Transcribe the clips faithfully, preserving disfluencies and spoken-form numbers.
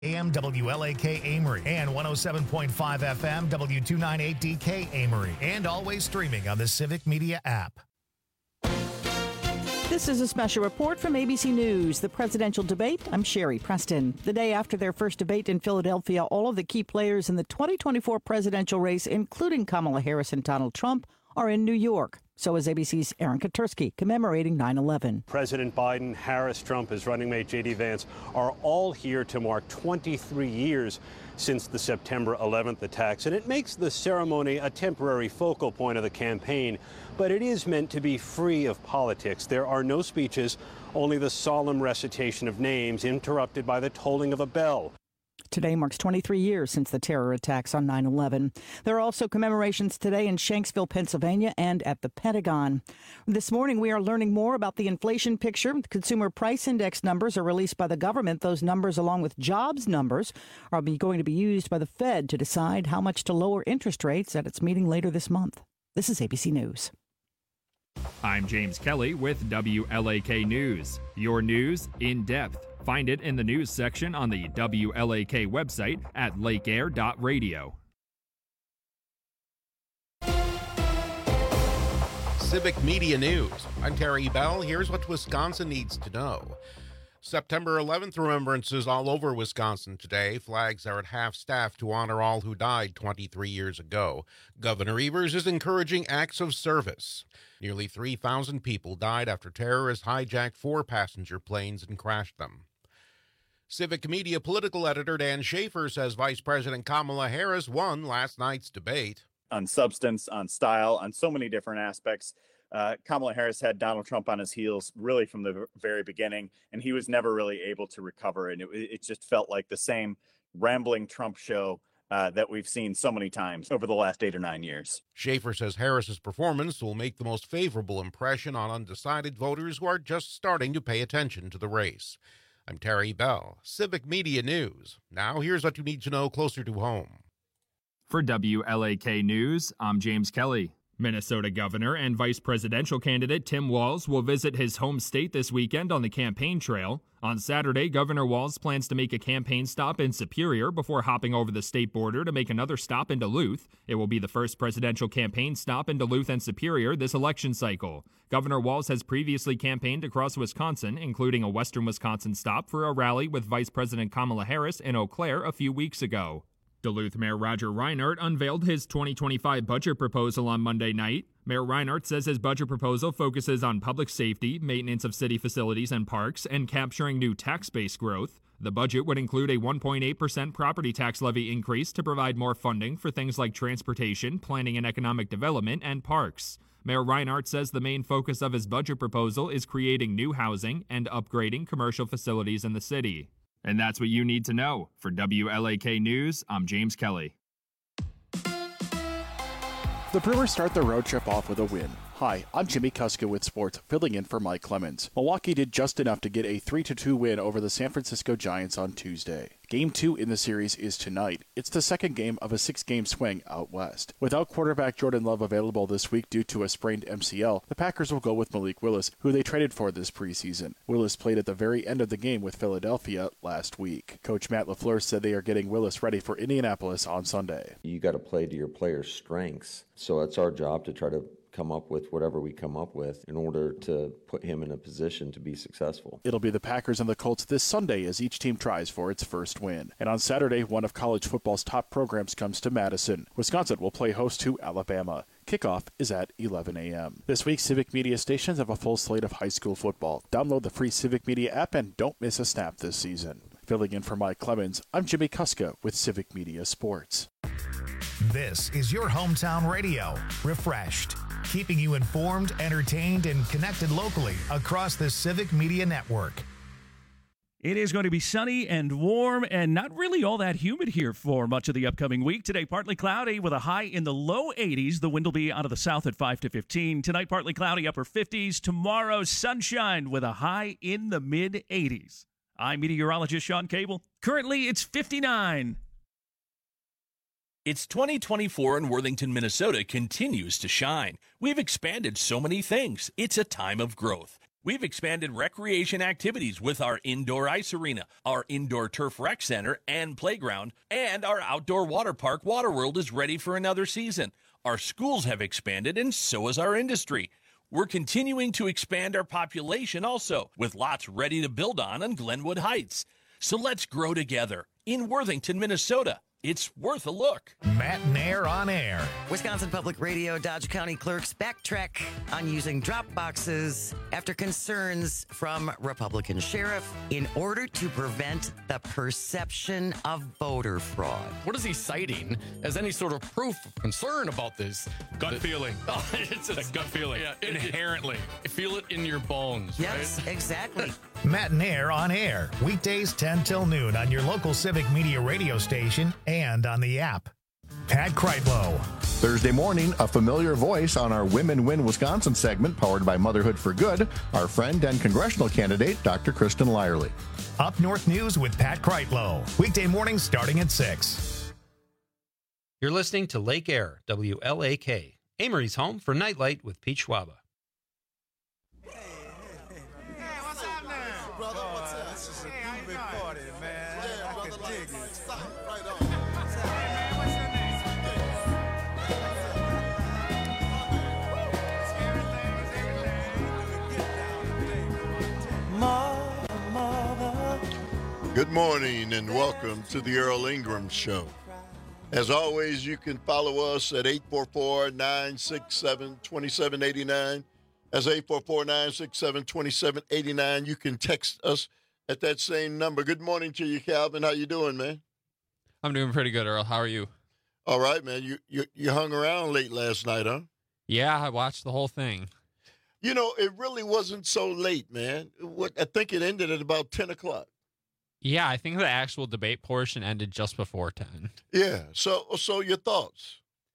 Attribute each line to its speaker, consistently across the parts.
Speaker 1: A M W L A K Amory and one oh seven point five F M W two ninety-eight D K Amory, and always streaming on the Civic Media app.
Speaker 2: This is a special report from A B C News, the presidential debate. I'm Sherry Preston. The day after their first debate in Philadelphia, all of the key players in the twenty twenty-four presidential race, including Kamala Harris and Donald Trump, are in New York. So is A B C's Aaron Katursky, commemorating nine eleven.
Speaker 3: President Biden, Harris, Trump, his running mate J D Vance are all here to mark twenty-three years since the September eleventh attacks. And it makes the ceremony a temporary focal point of the campaign. But it is meant to be free of politics. There are no speeches, only the solemn recitation of names, interrupted by the tolling of a bell.
Speaker 2: Today marks twenty-three years since the terror attacks on nine eleven. There are also commemorations today in Shanksville, Pennsylvania, and at the Pentagon. This morning, we are learning more about the inflation picture. Consumer price index numbers are released by the government. Those numbers, along with jobs numbers, are going to be used by the Fed to decide how much to lower interest rates at its meeting later this month. This is A B C News.
Speaker 4: I'm James Kelly with W L A K News. Your news in depth. Find it in the news section on the W L A K website at lake air dot radio.
Speaker 5: Civic Media News. I'm Terry Bell. Here's what Wisconsin needs to know. September eleventh remembrances all over Wisconsin today. Flags are at half-staff to honor all who died twenty-three years ago. Governor Evers is encouraging acts of service. Nearly three thousand people died after terrorists hijacked four passenger planes and crashed them. Civic Media political editor Dan Schaefer says Vice President Kamala Harris won last night's debate.
Speaker 6: On substance, on style, on so many different aspects. Uh, Kamala Harris had Donald Trump on his heels really from the very beginning, and he was never really able to recover. And it, it just felt like the same rambling Trump show uh, that we've seen so many times over the last eight or nine years.
Speaker 5: Schaefer says Harris's performance will make the most favorable impression on undecided voters who are just starting to pay attention to the race. I'm Terry Bell, Civic Media News. Now here's what you need to know closer to home.
Speaker 4: For W L A K News, I'm James Kelly. Minnesota Governor and Vice Presidential candidate Tim Walz will visit his home state this weekend on the campaign trail. On Saturday, Governor Walz plans to make a campaign stop in Superior before hopping over the state border to make another stop in Duluth. It will be the first presidential campaign stop in Duluth and Superior this election cycle. Governor Walz has previously campaigned across Wisconsin, including a western Wisconsin stop for a rally with Vice President Kamala Harris in Eau Claire a few weeks ago. Duluth Mayor Roger Reinert unveiled his twenty twenty-five budget proposal on Monday night. Mayor Reinert says his budget proposal focuses on public safety, maintenance of city facilities and parks, and capturing new tax base growth. The budget would include a one point eight percent property tax levy increase to provide more funding for things like transportation, planning and economic development, and parks. Mayor Reinert says the main focus of his budget proposal is creating new housing and upgrading commercial facilities in the city. And that's what you need to know. For W L A K News, I'm James Kelly.
Speaker 7: The Brewers start their road trip off with a win. Hi, I'm Jimmy Kuska with sports, filling in for Mike Clemens. Milwaukee did just enough to get a three to two win over the San Francisco Giants on Tuesday. Game two in the series is tonight. It's the second game of a six-game swing out west. Without quarterback Jordan Love available this week due to a sprained M C L, the Packers will go with Malik Willis, who they traded for this preseason. Willis played at the very end of the game with Philadelphia last week. Coach Matt LaFleur said they are getting Willis ready for Indianapolis on Sunday.
Speaker 8: You got to play to your players' strengths, so it's our job to try to come up with whatever we come up with in order to put him in a position to be successful.
Speaker 7: It'll be the Packers and the Colts this Sunday as each team tries for its first win. And on Saturday, one of college football's top programs comes to Madison. Wisconsin will play host to Alabama. Kickoff is at eleven a.m. This week, Civic Media stations have a full slate of high school football. Download the free Civic Media app and don't miss a snap this season. Filling in for Mike Clemens, I'm Jimmy Kuska with Civic Media Sports.
Speaker 1: This is your hometown radio, refreshed, keeping you informed, entertained, and connected locally across the Civic Media Network.
Speaker 9: It is going to be sunny and warm and not really all that humid here for much of the upcoming week. Today, partly cloudy with a high in the low eighties. The wind will be out of the south at five to fifteen. Tonight, partly cloudy, upper fifties. Tomorrow, sunshine with a high in the mid eighties. I'm meteorologist Sean Cable. Currently, it's fifty-nine.
Speaker 10: It's twenty twenty-four and Worthington, Minnesota continues to shine. We've expanded so many things. It's a time of growth. We've expanded recreation activities with our indoor ice arena, our indoor turf rec center and playground, and our outdoor water park, Waterworld, is ready for another season. Our schools have expanded, and so has our industry. We're continuing to expand our population also, with lots ready to build on on Glenwood Heights. So let's grow together in Worthington, Minnesota. It's worth a look.
Speaker 1: Matt Nair on air.
Speaker 11: Wisconsin Public Radio Dodge County clerks backtrack on using drop boxes after concerns from Republican sheriff in order to prevent the perception of voter fraud.
Speaker 12: What is he citing as any sort of proof of concern about this?
Speaker 13: Gut
Speaker 12: the,
Speaker 13: feeling.
Speaker 12: Oh, it's a
Speaker 13: gut feeling.
Speaker 12: Yeah, it,
Speaker 13: Inherently.
Speaker 12: It, feel it in your bones,
Speaker 11: yes,
Speaker 12: right?
Speaker 11: Exactly.
Speaker 1: Matt Nair on air. Weekdays ten till noon on your local Civic Media radio station and on the app. Pat Kreitlow.
Speaker 14: Thursday morning, a familiar voice on our Women Win Wisconsin segment powered by Motherhood for Good, our friend and congressional candidate, Doctor Kristen Lyerly.
Speaker 1: Up North News with Pat Kreitlow. Weekday mornings starting at six.
Speaker 15: You're listening to Lake Air, W L A K, Amory's home for Nightlight with Pete Schwaba.
Speaker 16: Good morning and welcome to the Earl Ingram Show. As always, you can follow us at eight four four, nine six seven, two seven eight nine. That's eight four four, nine six seven, two seven eight nine. You can text us at that same number. Good morning to you, Calvin. How you doing, man?
Speaker 17: I'm doing pretty good, Earl. How are you?
Speaker 16: All right, man. You you, you hung around late last night, huh?
Speaker 17: Yeah, I watched the whole thing.
Speaker 16: You know, it really wasn't so late, man. What I think it ended at about ten o'clock.
Speaker 17: Yeah, I think the actual debate portion ended just before ten.
Speaker 16: Yeah. So, so your thoughts?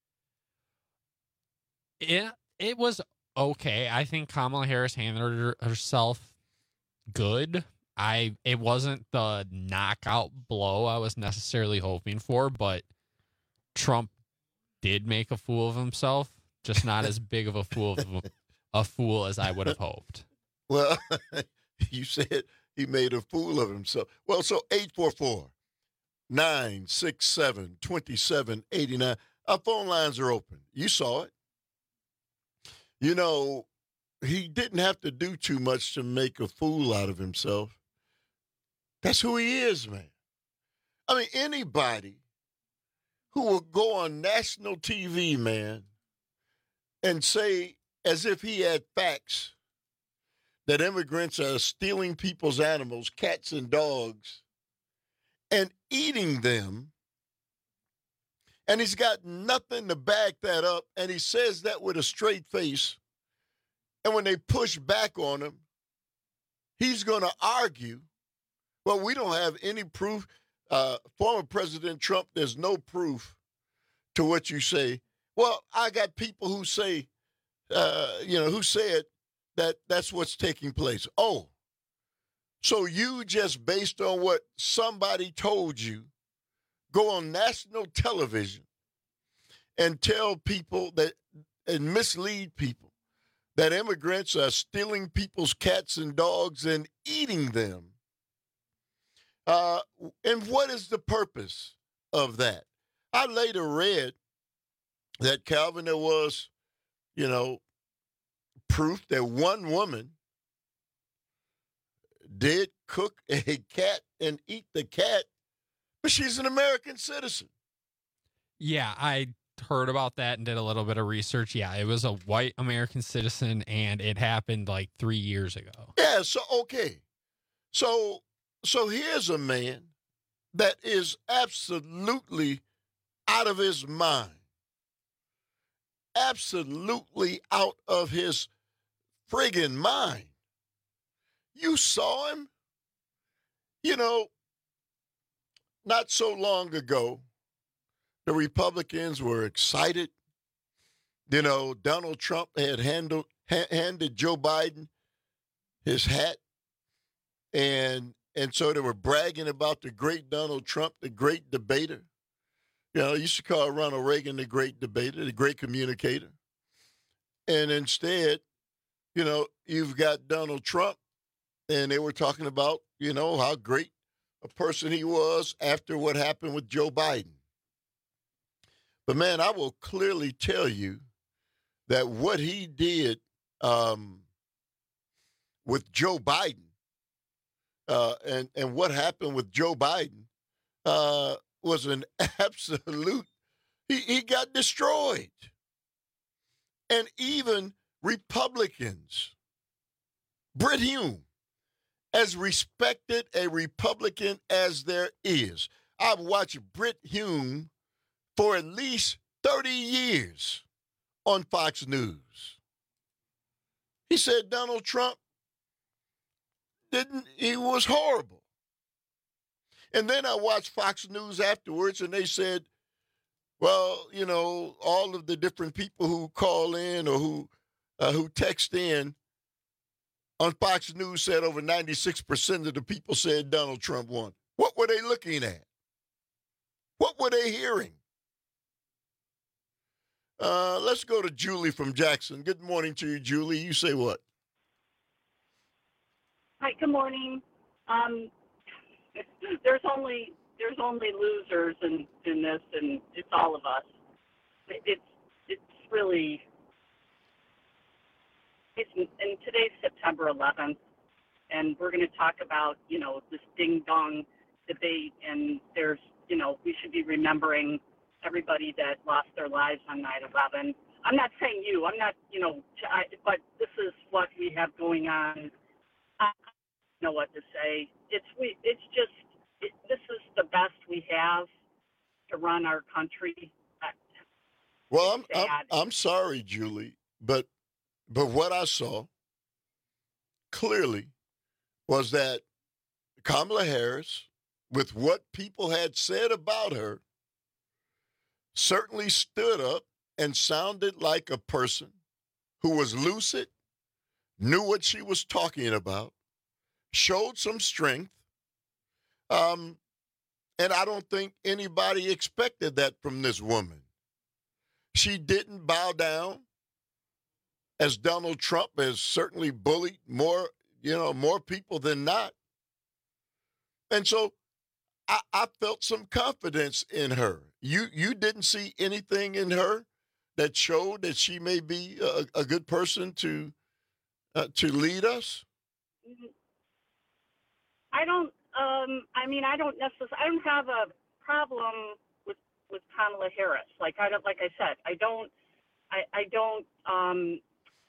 Speaker 17: Yeah, it was okay. I think Kamala Harris handled her, herself good. I it wasn't the knockout blow I was necessarily hoping for, but Trump did make a fool of himself. Just not as big of a fool of a, a fool as I would have hoped.
Speaker 16: Well, you said he made a fool of himself. Well, so eight four four, nine six seven, two seven eight nine. Our phone lines are open. You saw it. You know, he didn't have to do too much to make a fool out of himself. That's who he is, man. I mean, anybody who will go on national T V, man, and say as if he had facts that immigrants are stealing people's animals, cats and dogs, and eating them, and he's got nothing to back that up, and he says that with a straight face, and when they push back on him, he's going to argue, well, we don't have any proof. Uh, former President Trump, there's no proof to what you say. Well, I got people who say, uh, you know, who said that that's what's taking place. Oh, so you just based on what somebody told you, go on national television and tell people that and mislead people that immigrants are stealing people's cats and dogs and eating them. Uh, and what is the purpose of that? I later read that, Calvin, there was, you know, proof that one woman did cook a cat and eat the cat, but she's an American citizen.
Speaker 17: Yeah, I heard about that and did a little bit of research. Yeah, it was a white American citizen, and it happened like three years ago.
Speaker 16: Yeah, so, okay. So, so here's a man that is absolutely out of his mind. Absolutely out of his friggin' mind. You saw him? You know, not so long ago, the Republicans were excited. You know, Donald Trump had handled, ha- handed Joe Biden his hat. And, and so they were bragging about the great Donald Trump, the great debater. You know, you used to call Ronald Reagan the great debater, the great communicator. And instead, you know, you've got Donald Trump, and they were talking about, you know, how great a person he was after what happened with Joe Biden. But, man, I will clearly tell you that what he did um, with Joe Biden uh, and, and what happened with Joe Biden uh, was an absolute, he, he got destroyed. And even Republicans, Brit Hume, as respected a Republican as there is. I've watched Brit Hume for at least thirty years on Fox News. He said Donald Trump didn't, he was horrible. And then I watched Fox News afterwards, and they said, well, you know, all of the different people who call in or who uh, who text in on Fox News said over ninety-six percent of the people said Donald Trump won. What were they looking at? What were they hearing? Uh, let's go to Julie from Jackson. Good morning to you, Julie. You say what?
Speaker 13: Hi, good morning. Um, there's only there's only losers in, in this, and it's all of us. It's it's really it's and today's September eleventh, and we're going to talk about you know this ding dong debate, and there's you know we should be remembering everybody that lost their lives on nine eleven. I'm not saying you. I'm not you know, I, but this is what we have going on. I don't know what to say. It's we. It's just. It, this is the best we have to run our country.
Speaker 16: Well, I'm, I'm I'm sorry, Julie, but but what I saw clearly was that Kamala Harris, with what people had said about her, certainly stood up and sounded like a person who was lucid, knew what she was talking about, showed some strength. Um, and I don't think anybody expected that from this woman. She didn't bow down, as Donald Trump has certainly bullied more, you know, more people than not. And so I, I felt some confidence in her. You you didn't see anything in her that showed that she may be a, a good person to uh, to lead us?
Speaker 13: I don't. Um, I mean, I don't necessarily. I don't have a problem with with Kamala Harris. Like I don't. Like I said, I don't. I, I don't. Um,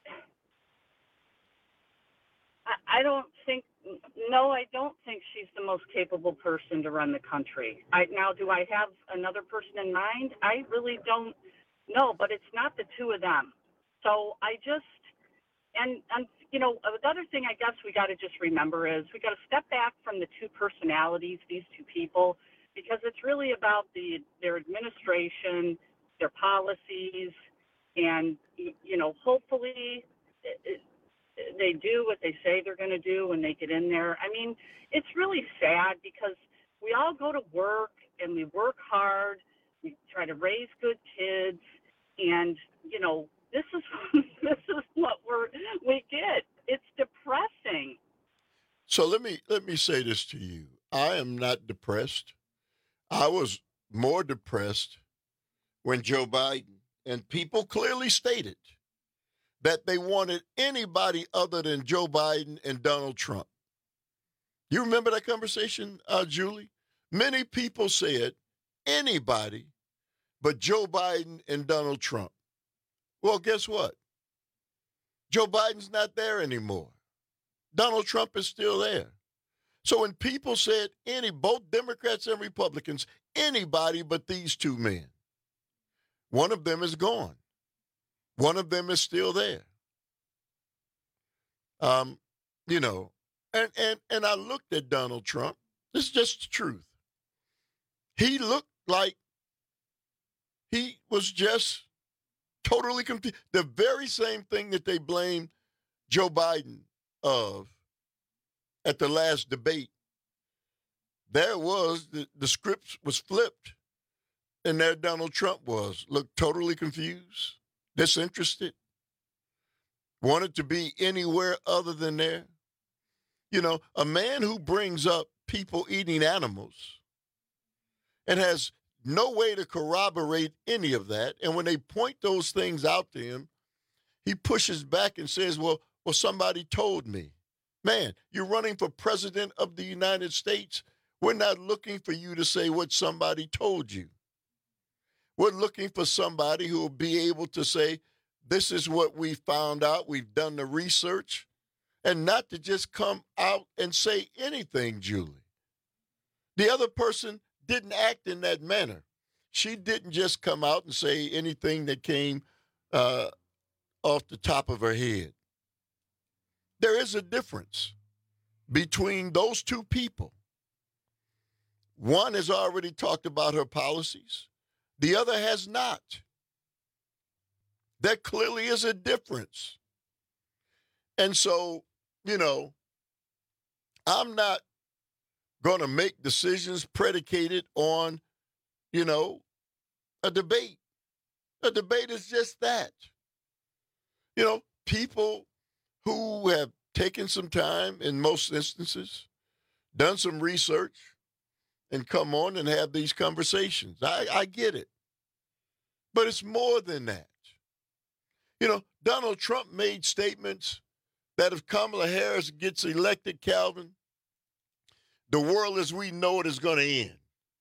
Speaker 13: I, I don't think. No, I don't think she's the most capable person to run the country. I, now, do I have another person in mind? I really don't know. But it's not the two of them. So I just and and. You know, the other thing I guess we got to just remember is we got to step back from the two personalities, these two people, because it's really about the their administration, their policies, and, you know, hopefully it, it, they do what they say they're going to do when they get in there. I mean, it's really sad because we all go to work and we work hard. We try to raise good kids, and, you know, This is this is what we're we get. It's depressing.
Speaker 16: So let me let me say this to you. I am not depressed. I was more depressed when Joe Biden and people clearly stated that they wanted anybody other than Joe Biden and Donald Trump. You remember that conversation, uh, Julie? Many people said anybody but Joe Biden and Donald Trump. Well, guess what? Joe Biden's not there anymore. Donald Trump is still there. So when people said any, both Democrats and Republicans, anybody but these two men, one of them is gone. One of them is still there. Um, you know, and, and, and I looked at Donald Trump. This is just the truth. He looked like he was just totally confused. The very same thing that they blamed Joe Biden of at the last debate. There was, the, the script was flipped, and there Donald Trump was. Looked totally confused, disinterested. wanted to be anywhere other than there. You know, a man who brings up people eating animals and has no way to corroborate any of that, and when they point those things out to him, he pushes back and says, well, well, somebody told me. Man, you're running for president of the United States. We're not looking for you to say what somebody told you. We're looking for somebody who will be able to say, this is what we found out. We've done the research. And not to just come out and say anything, Julie. The other person didn't act in that manner. She didn't just come out and say anything that came uh, off the top of her head. There is a difference between those two people. One has already talked about her policies. The other has not. There clearly is a difference. And so, you know, I'm not going to make decisions predicated on, you know, a debate. A debate is just that. You know, people who have taken some time, in most instances, done some research, and come on and have these conversations. I, I get it. But it's more than that. You know, Donald Trump made statements that if Kamala Harris gets elected, Calvin, the world as we know it is going to end.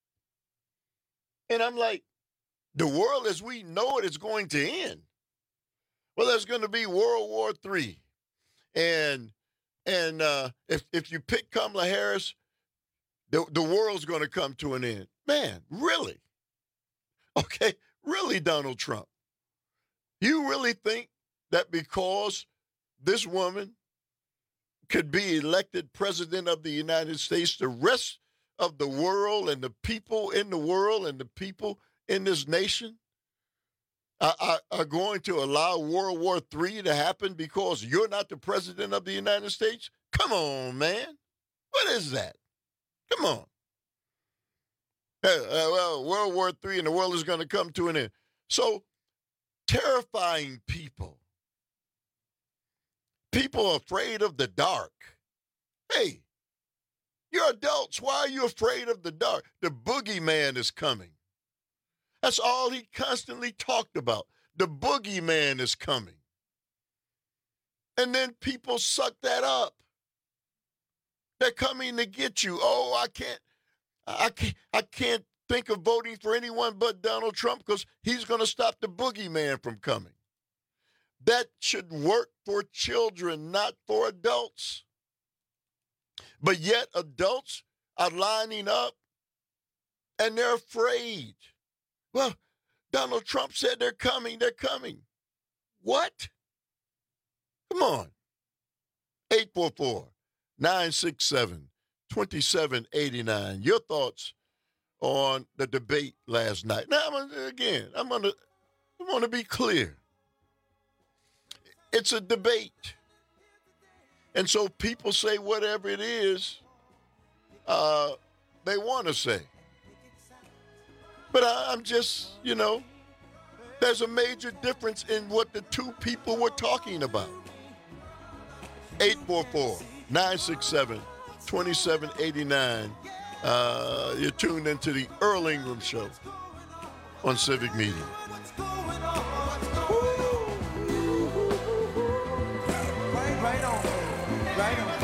Speaker 16: And I'm like, the world as we know it is going to end. Well, there's going to be World War Three. And and uh, if, if you pick Kamala Harris, the, the world's going to come to an end. Man, really? Okay, really, Donald Trump? You really think that because this woman could be elected president of the United States, the rest of the world and the people in the world and the people in this nation are, are, are going to allow World War Three to happen because you're not the president of the United States? Come on, man. What is that? Come on. Uh, uh, well, World War Three and the world is going to come to an end. So, terrifying people. People are afraid of the dark. Hey, you're adults. Why are you afraid of the dark? The boogeyman is coming. That's all he constantly talked about. The boogeyman is coming. And then people suck that up. They're coming to get you. Oh, I can't, I can't, I can't think of voting for anyone but Donald Trump because he's going to stop the boogeyman from coming. That should work for children, not for adults. But yet adults are lining up and they're afraid. Well, Donald Trump said they're coming, they're coming. What? Come on. eight four four, nine six seven, two seven eight nine. Your thoughts on the debate last night. Now, I'm gonna, again, I'm going to I'm gonna be clear. It's a debate. And so people say whatever it is uh, they want to say. But I, I'm just, you know, there's a major difference in what the two people were talking about. eight four four, nine six seven, two seven eight nine. Uh, you're tuned into the Earl Ingram Show on Civic Media.
Speaker 18: Right on. Right on.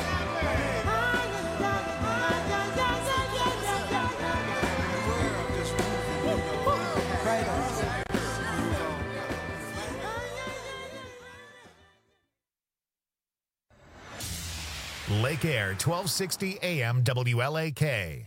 Speaker 1: Lake Air, twelve sixty A M W L A K.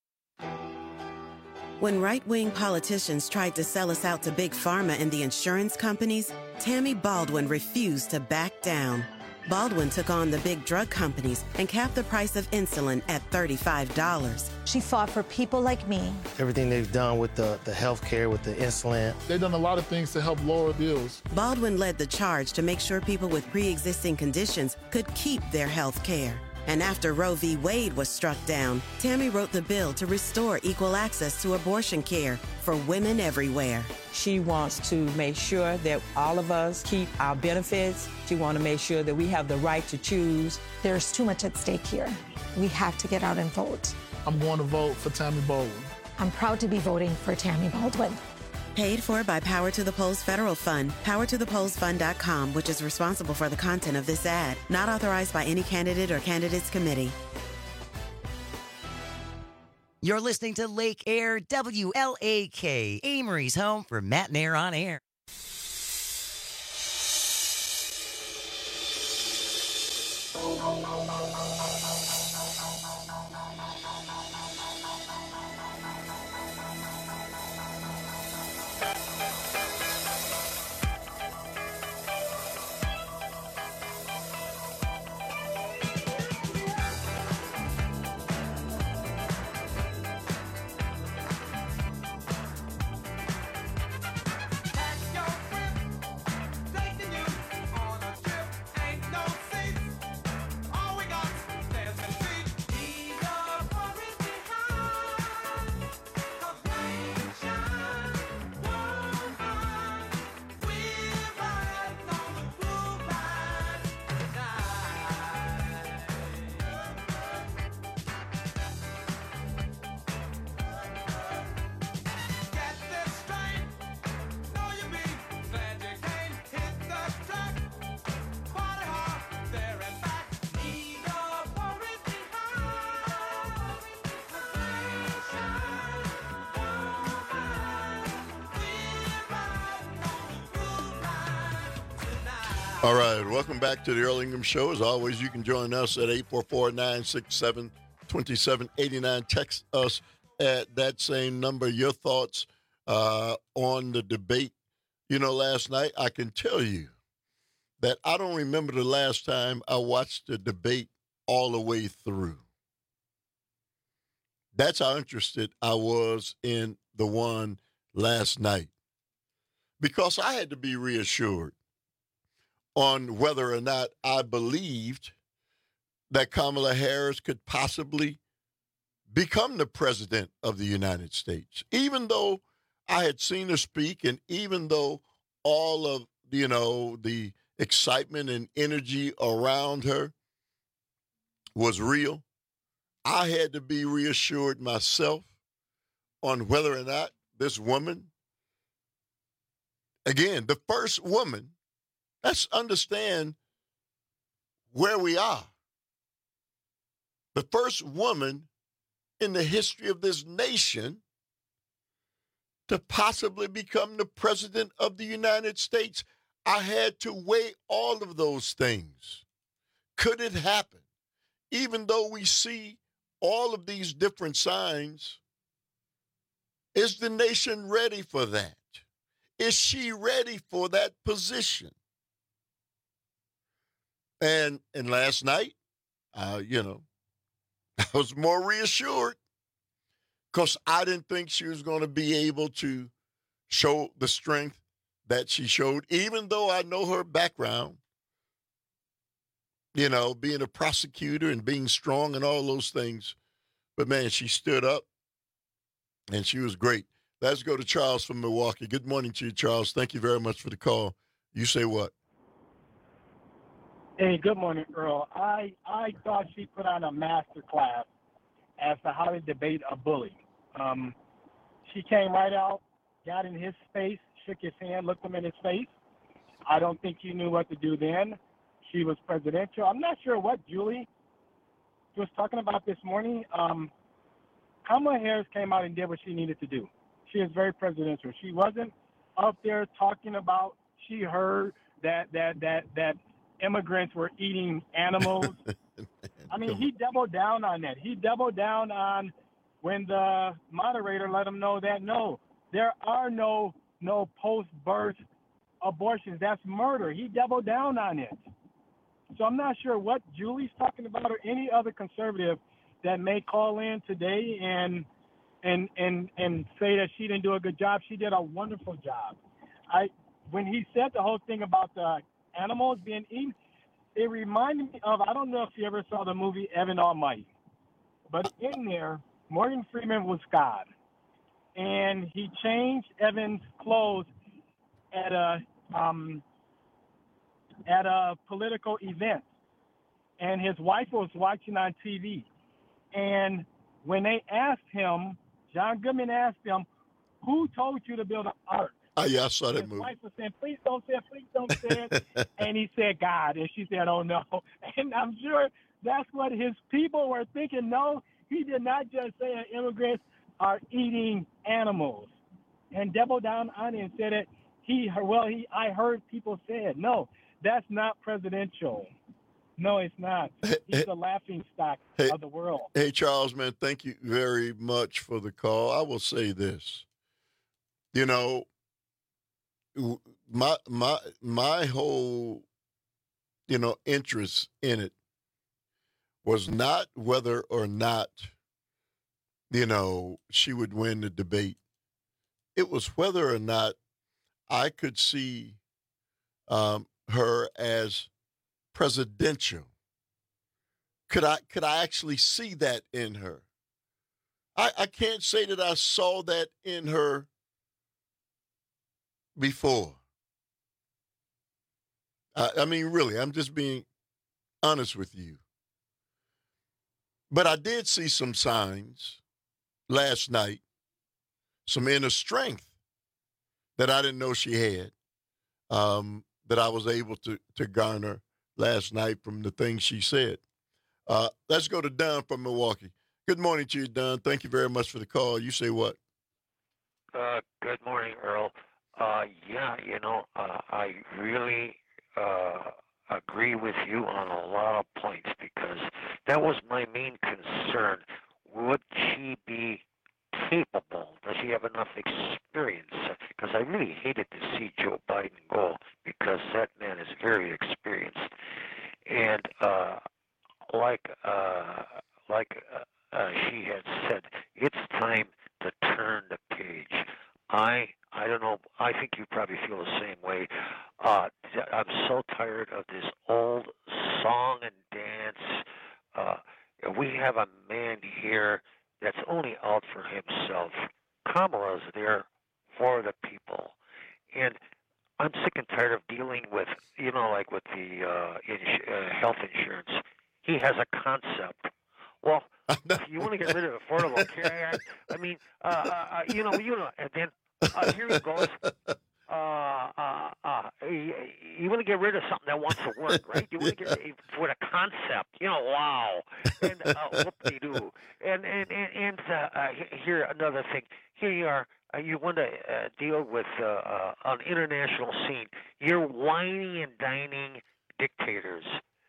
Speaker 19: When right-wing politicians tried to sell us out to Big Pharma and the insurance companies, Tammy Baldwin refused to back down. Baldwin took on the big drug companies and capped the price of insulin at thirty-five dollars.
Speaker 20: She fought for people like me.
Speaker 21: Everything they've done with the, the health care, with the insulin.
Speaker 22: They've done a lot of things to help lower bills.
Speaker 19: Baldwin led the charge to make sure people with pre-existing conditions could keep their health care. And after Roe v. Wade was struck down, Tammy wrote the bill to restore equal access to abortion care for women everywhere.
Speaker 2: She wants to make sure that all of us keep our benefits. She wants to make sure that we have the right to choose.
Speaker 3: There's too much at stake here. We have to get out and vote.
Speaker 22: I'm going to vote for Tammy Baldwin.
Speaker 3: I'm proud to be voting for Tammy Baldwin.
Speaker 19: Paid for by Power to the Polls Federal Fund, power to the polls fund dot com, which is responsible for the content of this ad. Not authorized by any candidate or candidates committee.
Speaker 11: You're listening to Lake Air, W L A K, Amory's home for Matt and Air on Air.
Speaker 16: All right, welcome back to the Earl Ingham Show. As always, you can join us at eight four four, nine six seven, two seven eight nine. Text us at that same number your thoughts uh, on the debate. You know, last night, I can tell you that I don't remember the last time I watched the debate all the way through. That's how interested I was in the one last night, because I had to be reassured on whether or not I believed that Kamala Harris could possibly become the president of the United States. Even though I had seen her speak, and even though all of, you know, the excitement and energy around her was real, I had to be reassured myself on whether or not this woman, again, the first woman, let's understand where we are. The first woman in the history of this nation to possibly become the president of the United States. I had to weigh all of those things. Could it happen? Even though we see all of these different signs, is the nation ready for that? Is she ready for that position? And and last night, uh, you know, I was more reassured because I didn't think she was going to be able to show the strength that she showed, even though I know her background, you know, being a prosecutor and being strong and all those things. But, man, she stood up, and she was great. Let's go to Charles from Milwaukee. Good morning to you, Charles. Thank you very much for the call. You say what?
Speaker 23: Hey, good morning, Earl. I, I thought she put on a master class as to how to debate a bully. Um, she came right out, got in his face, shook his hand, looked him in his face. I don't think he knew what to do then. She was presidential. I'm not sure what Julie was talking about this morning. Um, Kamala Harris came out and did what she needed to do. She is very presidential. She wasn't up there talking about, she heard that, that, that, that, immigrants were eating animals. I mean, he doubled down on that. He doubled down on when the moderator let him know that, no, there are no no post-birth abortions. That's murder. He doubled down on it. So I'm not sure what Julie's talking about or any other conservative that may call in today and and and and say that she didn't do a good job. She did a wonderful job. I when he said the whole thing about the animals being eaten, it reminded me of, I don't know if you ever saw the movie Evan Almighty, but in there, Morgan Freeman was God. And he changed Evan's clothes at a um, at a political event. And his wife was watching on T V. And when they asked him, John Goodman asked him, who told you to build an ark?
Speaker 16: Oh, yeah, I saw that
Speaker 23: His
Speaker 16: movie.
Speaker 23: wife was saying, please don't say it, please don't say it. And he said, God. And she said, oh, no. And I'm sure that's what his people were thinking. No, he did not just say immigrants are eating animals. And doubled down on it and said it. He, well, he, I heard people say it. No, that's not presidential. No, it's not. He's the laughing stock
Speaker 16: Hey,
Speaker 23: of the world.
Speaker 16: Hey, Charles, man, thank you very much for the call. I will say this. You know, my my my whole, you know, interest in it was not whether or not, you know, she would win the debate. It was whether or not I could see um, her as presidential. Could I could I actually see that in her? I, I can't say that I saw that in her before. I, I mean, really, I'm just being honest with you. But I did see some signs last night, some inner strength that I didn't know she had, um, that I was able to to garner last night from the things she said. Uh, let's go to Don from Milwaukee. Good morning to you, Don. Thank you very much for the call. You say what?
Speaker 4: Uh, good morning, Earl. Uh, yeah, you know, uh, I really uh, agree with you on a lot of points because that was my main concern. Would she be capable? Does she have enough experience? Because I really hated to see Joe Biden go because that man is very experienced. And uh, like uh, like uh, uh, she had said, it's time to turn the page. I I don't know. I think you probably feel the same way. Uh, I'm so tired of this old song and dance. Uh, we have a man here that's only out for himself. Kamala's there for the people. And I'm sick and tired of dealing with, you know, like with the uh, ins- uh, health insurance. He has a concept. Well, if you want to get rid of Affordable Care Act, I mean, uh, uh, you know, you know, and then uh, here he goes. Uh, uh, uh, you, you want to get rid of something that wants to work, right? You want to get with a concept, you know, wow, and uh, whoop-de-doo. And and and, and uh, uh, here another thing. Here you are. Uh, you want to uh, deal with uh, uh, an international scene. You're whining and dining dictators.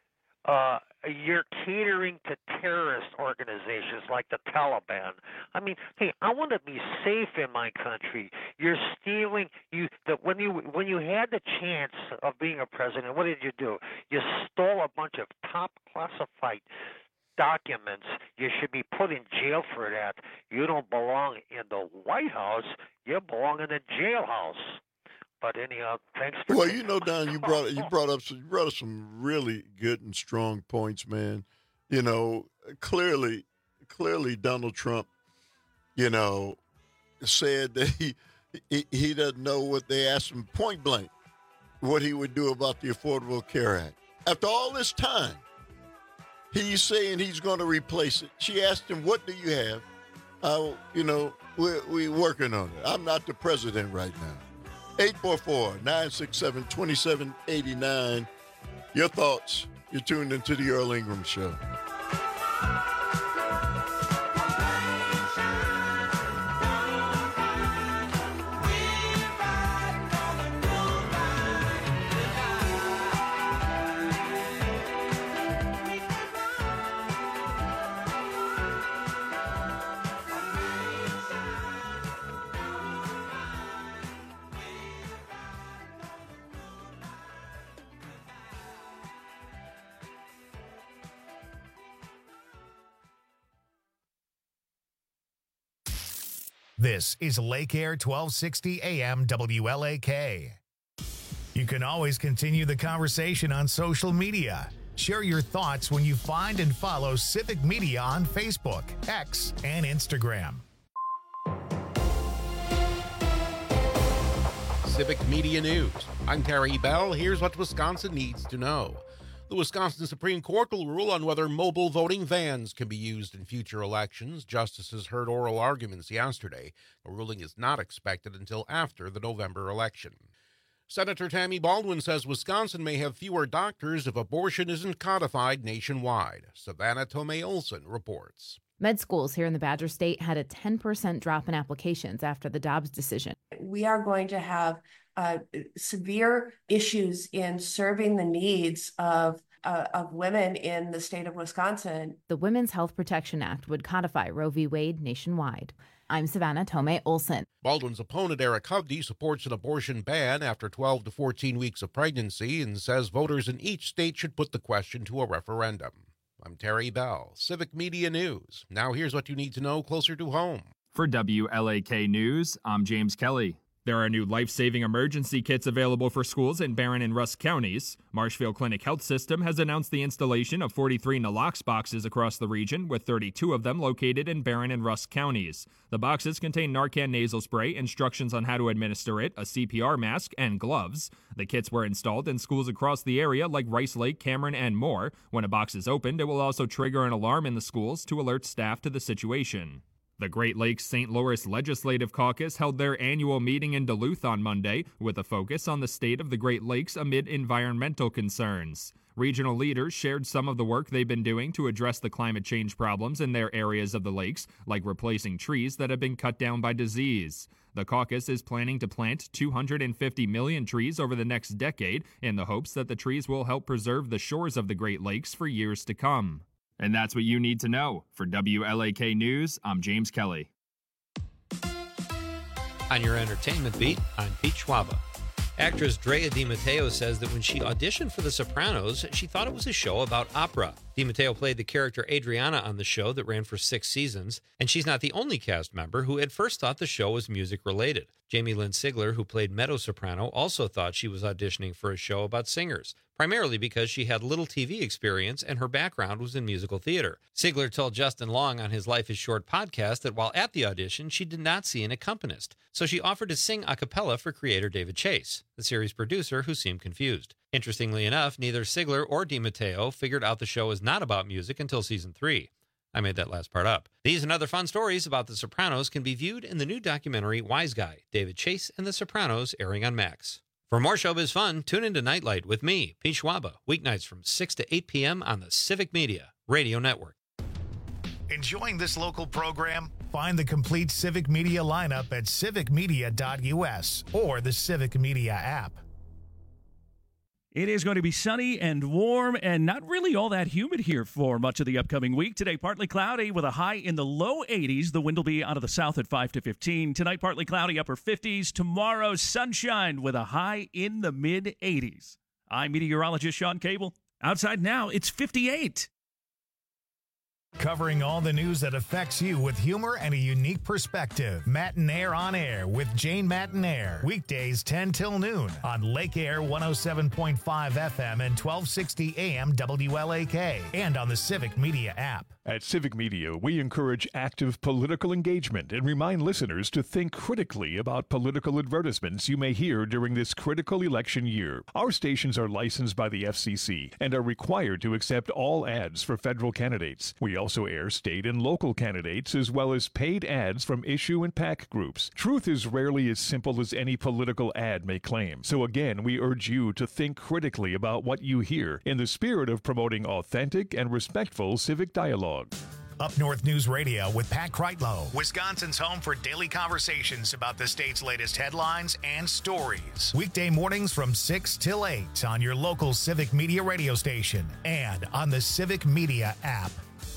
Speaker 4: Uh, you're catering to terrorist organizations like the Taliban. I mean, hey, I want to be safe in my country. You're stealing. You the, when you when you had the chance of being a president, what did you do? You stole a bunch of top classified documents. You should be put in jail for that. You don't belong in the White House. You belong in the jailhouse. But anyhow, thanks for.
Speaker 16: Well, you know, Don, you brought you brought up some, you brought up some really good and strong points, man. You know, clearly, clearly, Donald Trump, you know, said that he he, he doesn't know what they asked him point blank what he would do about the Affordable Care Act. After all this time, he's saying he's going to replace it. She asked him, "What do you have?" Uh, you know, we're we working on it. I'm not the president right now. eight four four, nine six seven, two seven eight nine. Your thoughts. You're tuned into the Earl Ingram Show.
Speaker 1: This is Lake Air twelve sixty A M W L A K. You can always continue the conversation on social media. Share your thoughts when you find and follow Civic Media on Facebook, X, and Instagram.
Speaker 5: Civic Media News. I'm Terry Bell. Here's what Wisconsin needs to know. The Wisconsin Supreme Court will rule on whether mobile voting vans can be used in future elections. Justices heard oral arguments yesterday. The ruling is not expected until after the November election. Senator Tammy Baldwin says Wisconsin may have fewer doctors if abortion isn't codified nationwide. Savannah Tomei-Olson reports.
Speaker 6: Med schools here in the Badger State had a ten percent drop in applications after the Dobbs decision.
Speaker 8: We are going to have uh, severe issues in serving the needs of uh, of women in the state of Wisconsin.
Speaker 6: The Women's Health Protection Act would codify Roe v. Wade nationwide. I'm Savannah Tomei-Olson.
Speaker 5: Baldwin's opponent, Eric Hovde, supports an abortion ban after twelve to fourteen weeks of pregnancy and says voters in each state should put the question to a referendum. I'm Terry Bell, Civic Media News. Now here's what you need to know closer to home.
Speaker 24: For W L A K News, I'm James Kelly. There are new life-saving emergency kits available for schools in Barron and Rusk counties. Marshfield Clinic Health System has announced the installation of forty-three Nalox boxes across the region, with thirty-two of them located in Barron and Rusk counties. The boxes contain Narcan nasal spray, instructions on how to administer it, a C P R mask, and gloves. The kits were installed in schools across the area like Rice Lake, Cameron, and more. When a box is opened, it will also trigger an alarm in the schools to alert staff to the situation. The Great Lakes Saint Louis Legislative Caucus held their annual meeting in Duluth on Monday, with a focus on the state of the Great Lakes amid environmental concerns. Regional leaders shared some of the work they've been doing to address the climate change problems in their areas of the lakes, like replacing trees that have been cut down by disease. The caucus is planning to plant two hundred fifty million trees over the next decade in the hopes that the trees will help preserve the shores of the Great Lakes for years to come. And that's what you need to know. For W L A K News, I'm James Kelly.
Speaker 15: On your entertainment beat, I'm Pete Schwaba. Actress Drea Di Matteo says that when she auditioned for The Sopranos, she thought it was a show about opera. Di Matteo played the character Adriana on the show that ran for six seasons, and she's not the only cast member who at first thought the show was music-related. Jamie Lynn Sigler, who played Meadow Soprano, also thought she was auditioning for a show about singers, primarily because she had little T V experience and her background was in musical theater. Sigler told Justin Long on his Life is Short podcast that while at the audition, she did not see an accompanist, so she offered to sing a cappella for creator David Chase, the series producer, who seemed confused. Interestingly enough, neither Sigler or Di Matteo figured out the show was not about music until season three. I made that last part up. These and other fun stories about The Sopranos can be viewed in the new documentary Wise Guy, David Chase and The Sopranos, airing on Max. For more showbiz fun, tune into Nightlight with me, Pete Schwaba, weeknights from six to eight p.m. on the Civic Media Radio Network.
Speaker 1: Enjoying this local program? Find the complete Civic Media lineup at civic media dot u s or the Civic Media app.
Speaker 9: It is going to be sunny and warm and not really all that humid here for much of the upcoming week. Today, partly cloudy with a high in the low eighties. The wind will be out of the south at five to fifteen. Tonight, partly cloudy, upper fifties. Tomorrow, sunshine with a high in the mid eighties. I'm meteorologist Sean Cable. Outside now, it's fifty-eight.
Speaker 1: Covering all the news that affects you with humor and a unique perspective. Matinaire on Air with Jane Matinaire. Weekdays ten till noon on Lake Air one oh seven point five F M and twelve sixty A M W L A K and on the Civic Media app.
Speaker 25: At Civic Media, we encourage active political engagement and remind listeners to think critically about political advertisements you may hear during this critical election year. Our stations are licensed by the F C C and are required to accept all ads for federal candidates. We also air state and local candidates as well as paid ads from issue and PAC groups. Truth is rarely as simple as any political ad may claim. So again, we urge you to think critically about what you hear in the spirit of promoting authentic and respectful civic dialogue.
Speaker 1: Up North News Radio with Pat Kreitlow, Wisconsin's home for daily conversations about the state's latest headlines and stories. Weekday mornings from six till eight on your local Civic Media radio station and on the Civic Media app.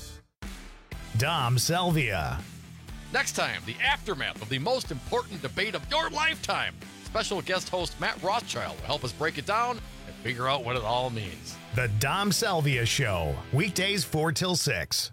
Speaker 1: Dom Salvia.
Speaker 12: Next time, the aftermath of the most important debate of your lifetime. Special guest host Matt Rothschild will help us break it down and figure out what it all means.
Speaker 1: The Dom Salvia Show, weekdays four till six.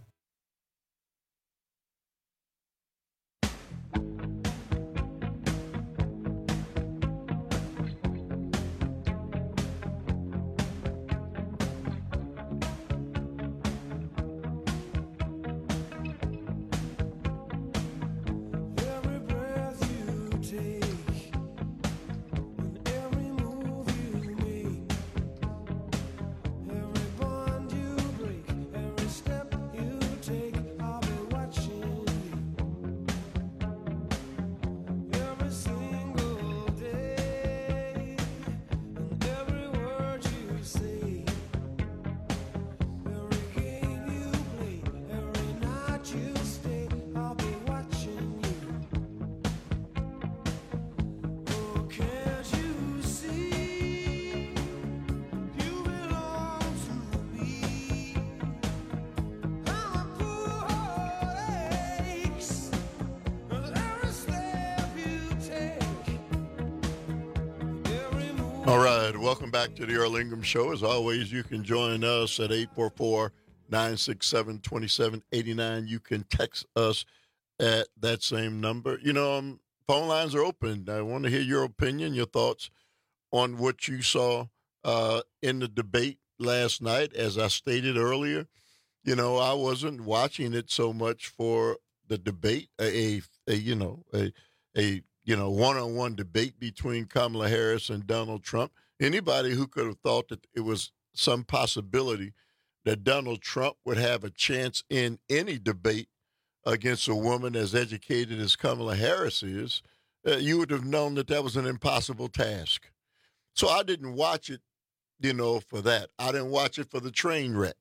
Speaker 16: All right, welcome back to the Earl Ingram Show. As always, you can join us at eight four four, nine six seven, two seven eight nine. You can text us at that same number. You know, um, phone lines are open. I want to hear your opinion, your thoughts on what you saw uh, in the debate last night. As I stated earlier, you know, I wasn't watching it so much for the debate, a, a, a you know, a, a, you know, one-on-one debate between Kamala Harris and Donald Trump. Anybody who could have thought that it was some possibility that Donald Trump would have a chance in any debate against a woman as educated as Kamala Harris is, uh, you would have known that that was an impossible task. So I didn't watch it, you know, for that. I didn't watch it for the train wreck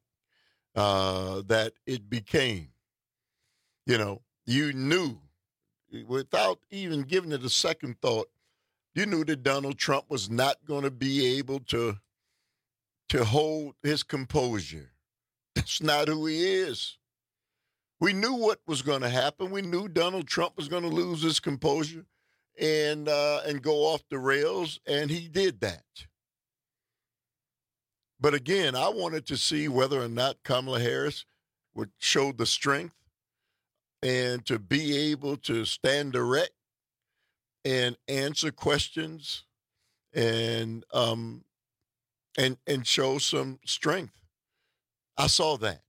Speaker 16: uh, that it became. You know, you knew, without even giving it a second thought, you knew that Donald Trump was not going to be able to to hold his composure. That's not who he is. We knew what was going to happen. We knew Donald Trump was going to lose his composure and uh, and go off the rails, and he did that. But again, I wanted to see whether or not Kamala Harris would show the strength and to be able to stand erect and answer questions and um and and show some strength. I saw that.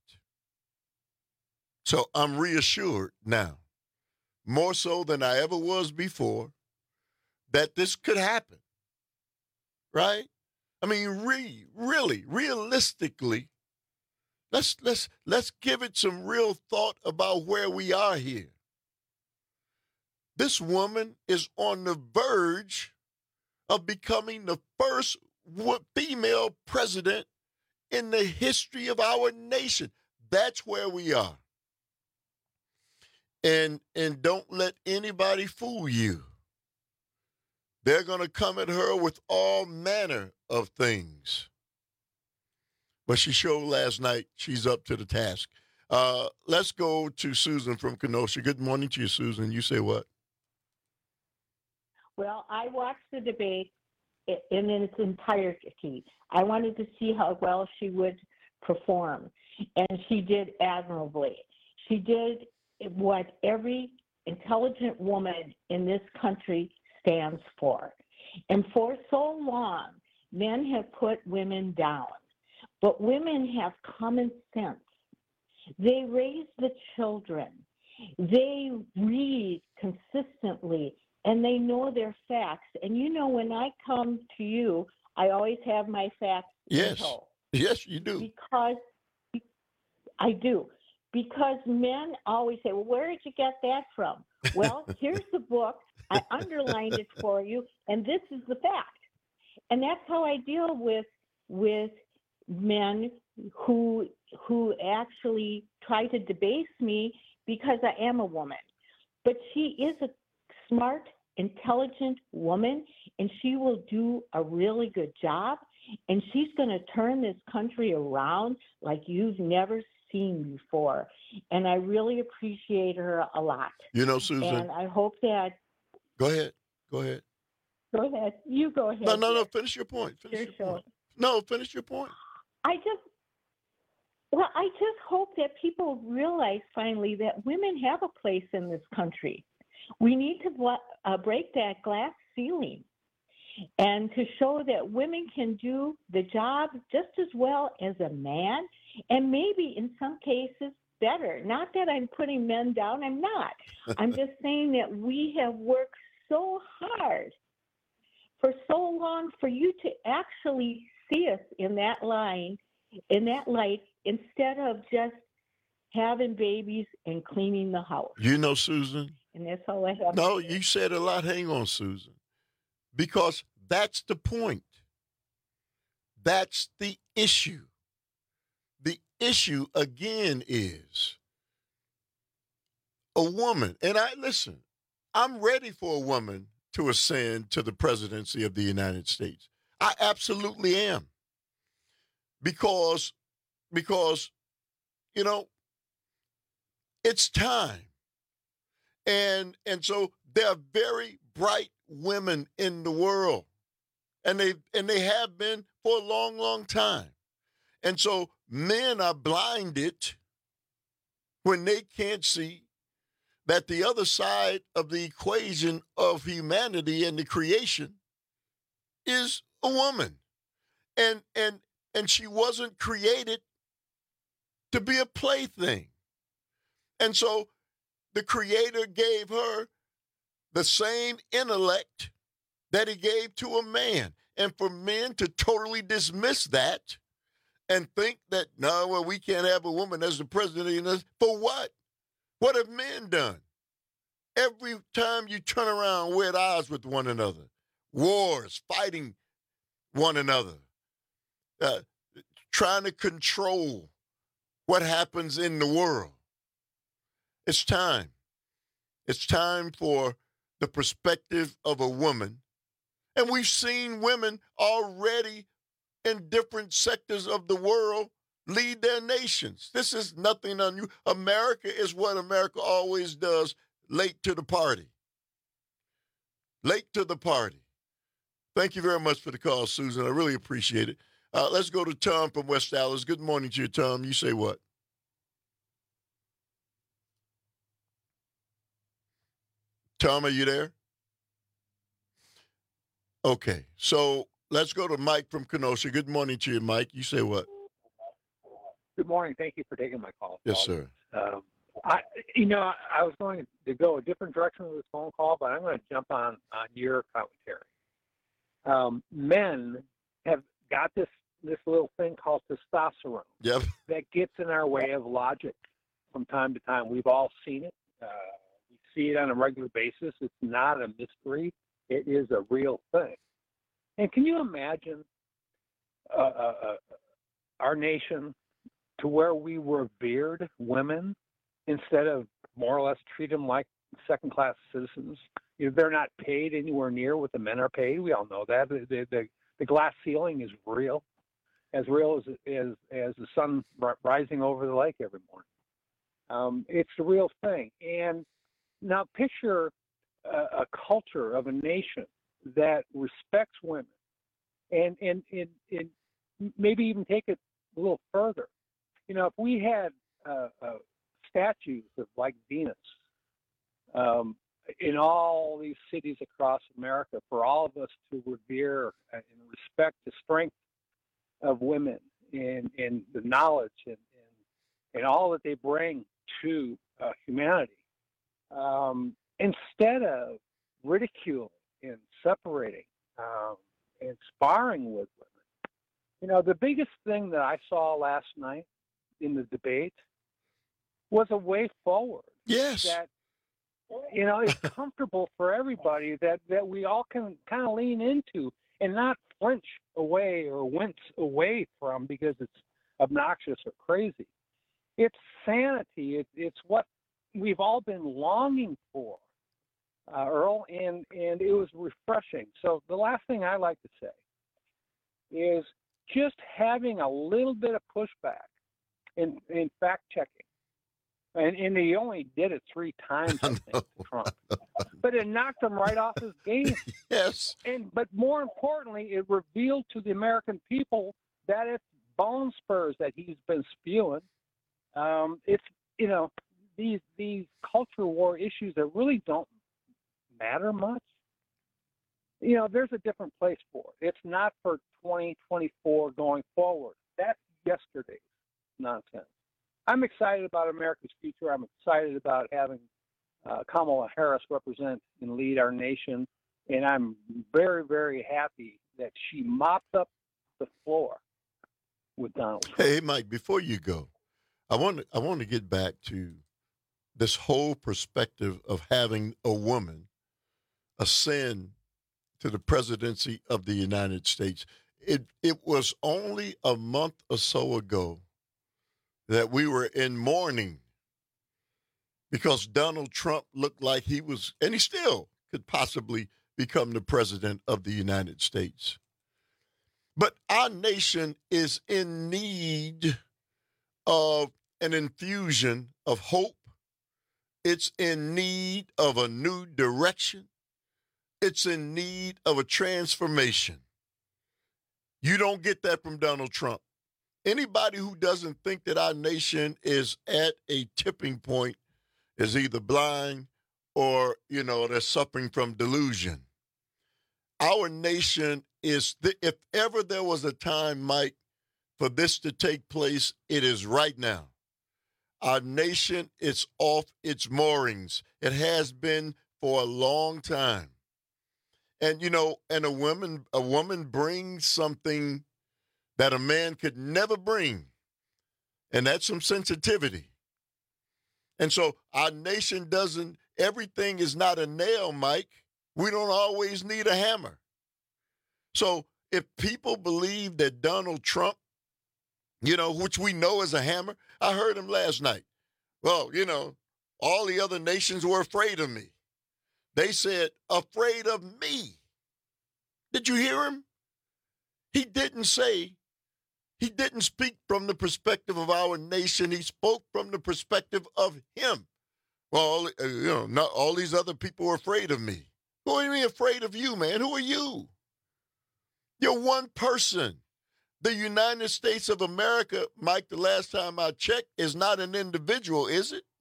Speaker 16: So I'm reassured now, more so than I ever was before, that this could happen. Right? I mean, re, really, realistically, let's let's let's give it some real thought about where we are here. This woman is on the verge of becoming the first female president in the history of our nation. That's where we are. And and don't let anybody fool you. They're going to come at her with all manner of things. But she showed last night she's up to the task. Uh, let's go to Susan from Kenosha. Good morning to you, Susan. You say what?
Speaker 7: Well, I watched the debate in its entirety. I wanted to see how well she would perform, and she did admirably. She did what every intelligent woman in this country stands for. And for so long, men have put women down. But women have common sense. They raise the children. They read consistently, and they know their facts. And you know, when I come to you, I always have my facts.
Speaker 16: Yes.
Speaker 7: in tow.
Speaker 16: Yes, you do.
Speaker 7: Because I do. Because men always say, well, where did you get that from? Well, here's the book. I underlined it for you, and this is the fact. And that's how I deal with with men who who actually try to debase me because I am a woman. But she is a smart, intelligent woman, and she will do a really good job. And she's going to turn this country around like you've never seen before. And I really appreciate her a lot.
Speaker 16: You know, Susan.
Speaker 7: And I hope that.
Speaker 16: Go ahead. Go ahead.
Speaker 7: Go ahead. You go ahead.
Speaker 16: No, no, no. Finish your point. Finish your, your point. No, finish your point.
Speaker 7: I just, well, I just hope that people realize finally that women have a place in this country. We need to uh, break that glass ceiling and to show that women can do the job just as well as a man, and maybe in some cases better. Not that I'm putting men down. I'm not. I'm just saying that we have worked so hard for so long for you to actually see us in that line, in that light, instead of just having babies and cleaning the house.
Speaker 16: You know, Susan.
Speaker 7: And that's all I have.
Speaker 16: No, you said a lot. Hang on, Susan. Because that's the point. That's the issue. The issue, again, is a woman. And I listen, I'm ready for a woman to ascend to the presidency of the United States. I absolutely am. Because, because, you know, it's time. And and so there are very bright women in the world. And they and they have been for a long, long time. And so men are blinded when they can't see that the other side of the equation of humanity and the creation is a woman. And and and she wasn't created to be a plaything. And so the Creator gave her the same intellect that he gave to a man. And for men to totally dismiss that and think that, no, well, we can't have a woman as the president of the United States. For what? What have men done? Every time you turn around, we're at odds with one another. Wars, fighting one another, uh, trying to control what happens in the world. It's time. It's time for the perspective of a woman. And we've seen women already in different sectors of the world lead their nations. This is nothing unusual. America is what America always does, late to the party. Late to the party. Thank you very much for the call, Susan. I really appreciate it. Uh, let's go to Tom from West Dallas. Good morning to you, Tom. You say what? Tom, are you there? Okay, so let's go to Mike from Kenosha. Good morning to you, Mike. You say what?
Speaker 10: Good morning. Thank you for taking my call.
Speaker 16: Yes, sir.
Speaker 10: Um, I, you know, I, I was going to go a different direction with this phone call, but I'm going to jump on on your commentary. Um, men have got this this little thing called testosterone.
Speaker 16: Yep.
Speaker 10: That gets in our way of logic from time to time. We've all seen it. Uh, we see it on a regular basis. It's not a mystery. It is a real thing. And can you imagine uh, uh, uh, our nation to where we revered women instead of more or less treat them like second-class citizens? You know, they're not paid anywhere near what the men are paid. We all know that. The, the, the, the glass ceiling is real, as real as, as, as the sun rising over the lake every morning. Um, it's the real thing. And now picture a, a culture of a nation that respects women and, and, and, and maybe even take it a little further. You know, if we had uh, uh, statues of like Venus um, in all these cities across America for all of us to revere and respect the strength of women and, and the knowledge and, and, and all that they bring to uh, humanity, um, instead of ridiculing and separating um, and sparring with women. You know, the biggest thing that I saw last night in the debate was a way forward.
Speaker 16: Yes.
Speaker 10: That, you know, is comfortable for everybody, that, that we all can kind of lean into and not flinch away or wince away from because it's obnoxious or crazy. It's sanity. It, it's what we've all been longing for, uh, Earl, and, and it was refreshing. So the last thing I like to say is just having a little bit of pushback in, in fact-checking. And, and he only did it three times, I think, to Trump. But it knocked him right off his game.
Speaker 16: Yes.
Speaker 10: And but more importantly, it revealed to the American people that it's bone spurs that he's been spewing. Um, it's, you know, these these culture war issues that really don't matter much. You know, there's a different place for it. It's not for twenty twenty-four going forward. That's yesterday's nonsense. I'm excited about America's future. I'm excited about having uh, Kamala Harris represent and lead our nation. And I'm very, very happy that she mopped up the floor with Donald Trump.
Speaker 16: Hey, Mike, before you go, I want to, I want to get back to this whole perspective of having a woman ascend to the presidency of the United States. It it was only a month or so ago that we were in mourning because Donald Trump looked like he was, and he still could possibly become the president of the United States. But our nation is in need of an infusion of hope. It's in need of a new direction. It's in need of a transformation. You don't get that from Donald Trump. Anybody who doesn't think that our nation is at a tipping point is either blind or, you know, they're suffering from delusion. Our nation is, the, if ever there was a time, Mike, for this to take place, it is right now. Our nation is off its moorings. It has been for a long time. And, you know, and a woman, a woman brings something that a man could never bring, and that's some sensitivity. And so our nation doesn't, everything is not a nail, Mike. We don't always need a hammer. So if people believe that Donald Trump, you know, which we know is a hammer, I heard him last night. Well, you know, all the other nations were afraid of me. They said, afraid of me. Did you hear him? He didn't say, he didn't speak from the perspective of our nation. He spoke from the perspective of him. Well, you know, not all these other people were afraid of me. Who are you afraid of you, man? Who are you? You're one person. The United States of America, Mike, the last time I checked, is not an individual, is it?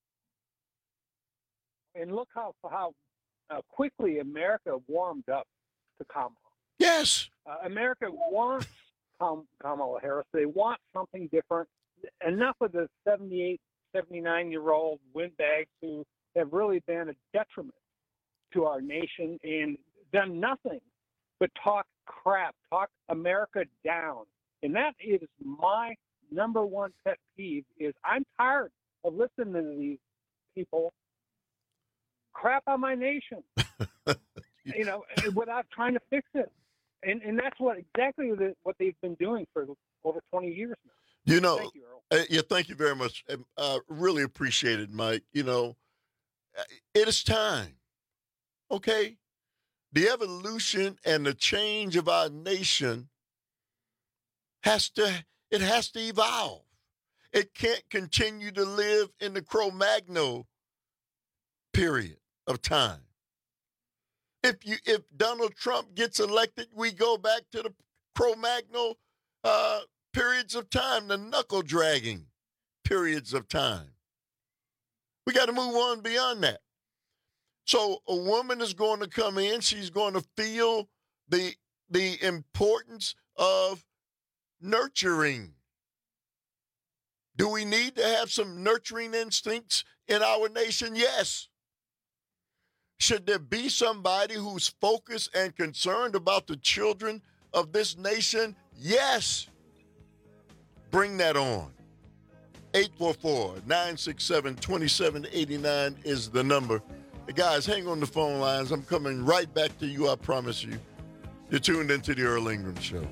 Speaker 10: And look how how uh, quickly America warmed up to Kamala.
Speaker 16: Yes.
Speaker 10: Uh, America wants Kam- Kamala Harris. They want something different. Enough of the seventy-eight, seventy-nine-year-old windbags who have really been a detriment to our nation and done nothing but talk crap, talk America down. And that is my number one pet peeve is I'm tired of listening to these people crap on my nation, you know, without trying to fix it. And and that's what exactly the, what they've been doing for over twenty years now.
Speaker 16: You know,
Speaker 10: thank you, Earl.
Speaker 16: Uh, yeah, thank you very much. Uh, really appreciate it, Mike. You know, it is time, okay? The evolution and the change of our nation has to, it has to evolve. It can't continue to live in the Cro-Magnon period of time. If you, if Donald Trump gets elected, we go back to the Cro-Magnon uh, periods of time, the knuckle-dragging periods of time. We got to move on beyond that. So a woman is going to come in. She's going to feel the the importance of nurturing. Do we need to have some nurturing instincts in our nation? Yes. Should there be somebody who's focused and concerned about the children of this nation? Yes. Bring that on. eight four four, nine six seven, two seven eight nine is the number. Hey guys, hang on the phone lines. I'm coming right back to you, I promise you. You're tuned into the Earl Ingram Show.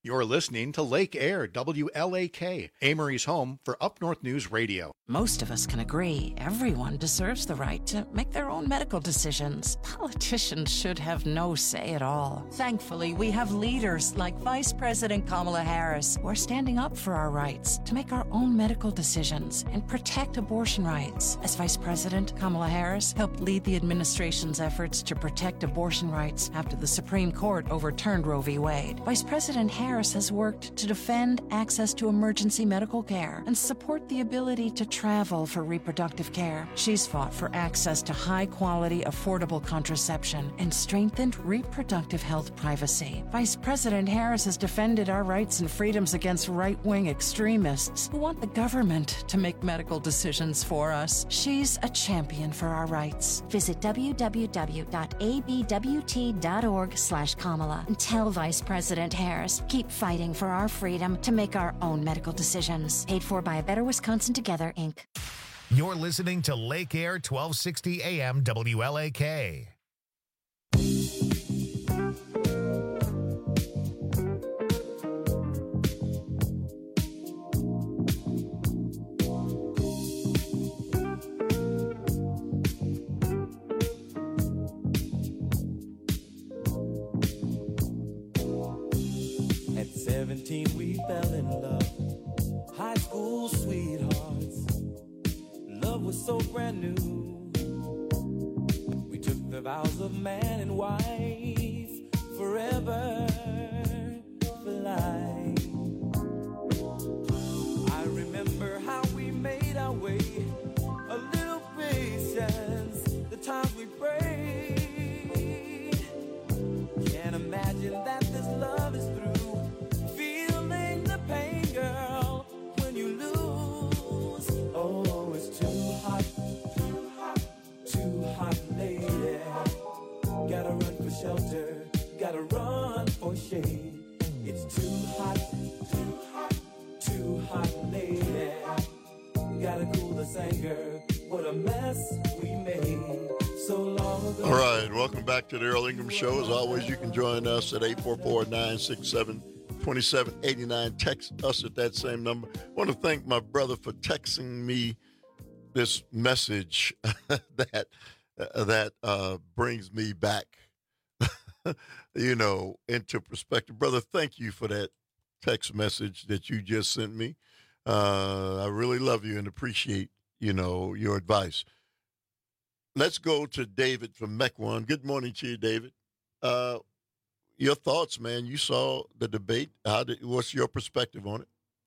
Speaker 13: You're listening to Lake Air, W L A K, Amory's home for Up North News Radio.
Speaker 14: Most of us can agree everyone deserves the right to make their own medical decisions. Politicians should have no say at all. Thankfully, we have leaders like Vice President Kamala Harris who are standing up for our rights to make our own medical decisions and protect abortion rights. As Vice President, Kamala Harris helped lead the administration's efforts to protect abortion rights after the Supreme Court overturned Roe v. Wade. Vice President Harris has worked to defend access to emergency medical care and support the ability to travel for reproductive care. She's fought for access to high-quality, affordable contraception and strengthened reproductive health privacy. Vice President Harris has defended our rights and freedoms against right-wing extremists who want the government to make medical decisions for us. She's a champion for our rights.
Speaker 17: Visit w w w dot a b w t dot org slash Kamala and tell Vice President Harris, keep fighting for our freedom to make our own medical decisions. Paid for by A Better Wisconsin Together, Incorporated.
Speaker 1: You're listening to Lake Air twelve sixty A M W L A K.
Speaker 18: seventeen we fell in love, high school sweethearts. Love was so brand new. We took the vows of man and wife, forever for life. I remember how we made our way, a little patience, the times we prayed. Can't imagine that this love is through. Pain, girl, when you lose. Oh, it's too hot, too hot, too hot, lady. Gotta run for shelter, gotta run for shade. It's too hot, too hot, too hot, lady. Gotta cool this anger. What a mess we made so long ago.
Speaker 16: All right, welcome back to the Earl Ingram Show. As always, you can join us at eight four four, nine six seven, twenty-seven eighty-nine. Text us at that same number. I want to thank my brother for texting me this message that uh, that uh, brings me back, you know, into perspective. Brother, thank you for that text message that you just sent me. Uh, I really love you and appreciate, you know, your advice. Let's go to David from Mequon. Good morning to you, David. Uh, Your thoughts, man. You saw the debate. How did, what's your perspective on it?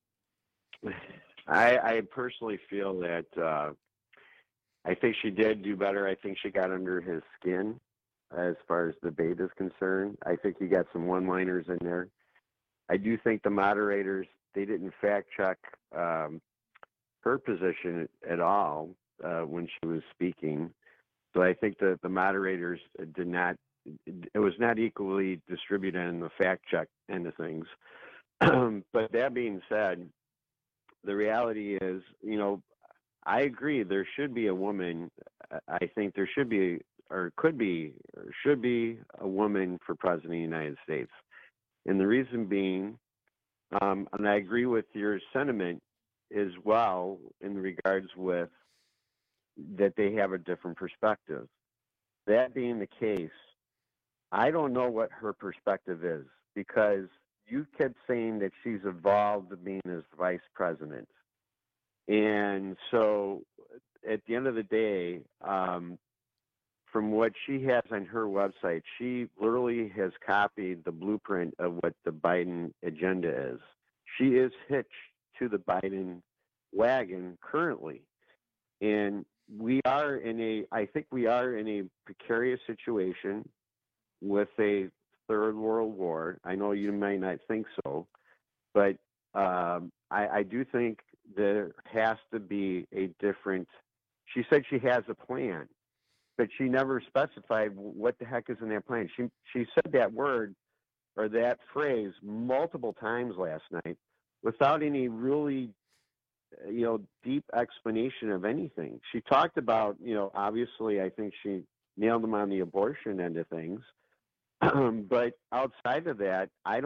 Speaker 20: I, I personally feel that uh, I think she did do better. I think she got under his skin as far as debate is concerned. I think he got some one-liners in there. I do think the moderators, they didn't fact-check um, her position at all uh, when she was speaking. So I think that the moderators did not it was not equally distributed in the fact check end of things. But that being said, the reality is, you know, I agree there should be a woman. I think there should be, or could be, or should be a woman for president of the United States. And the reason being, um, and I agree with your sentiment as well in regards with that they have a different perspective. That being the case, I don't know what her perspective is, because you kept saying that she's evolved to being as vice president. And so at the end of the day, um, from what she has on her website, she literally has copied the blueprint of what the Biden agenda is. She is hitched to the Biden wagon currently. And we are in a, I think we are in a precarious situation with a third world war. I know you might not think so, but um, I, I do think there has to be a different, she said she has a plan, but she never specified what the heck is in that plan. She, she said that word or that phrase multiple times last night without any really, you know, deep explanation of anything. She talked about, you know, obviously I think she nailed them on the abortion end of things. Um, but outside of that, I don't